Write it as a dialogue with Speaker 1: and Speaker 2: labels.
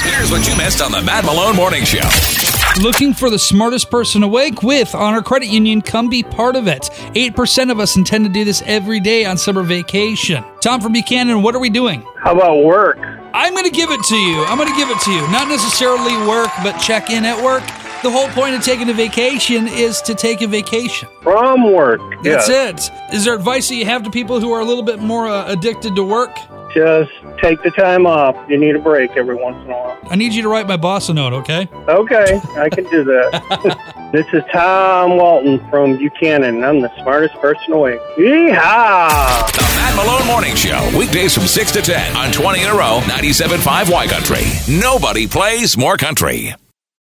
Speaker 1: Here's what you missed on the Matt Malone Morning Show.
Speaker 2: Looking for the smartest person awake? With Honor Credit Union, come be part of it. 8% of us intend to do this every day on summer vacation. Tom from Buchanan, what are we doing?
Speaker 3: How about work?
Speaker 2: I'm going to give it to you. Not necessarily work, but check in at work. The whole point of taking a vacation is to take a vacation.
Speaker 3: From work.
Speaker 2: That's
Speaker 3: yes.
Speaker 2: it. Is there advice that you have to people who are a little bit more addicted to work?
Speaker 3: Just take the time off. You need a break every once in a while.
Speaker 2: I need you to write my boss a note, okay?
Speaker 3: Okay, I can do that. This is Tom Walton from Buchanan. I'm the smartest person awake. Yeehaw!
Speaker 1: The Matt Malone Morning Show. Weekdays from 6 to 10 on 20 in a row, 97.5 Y Country. Nobody plays more country.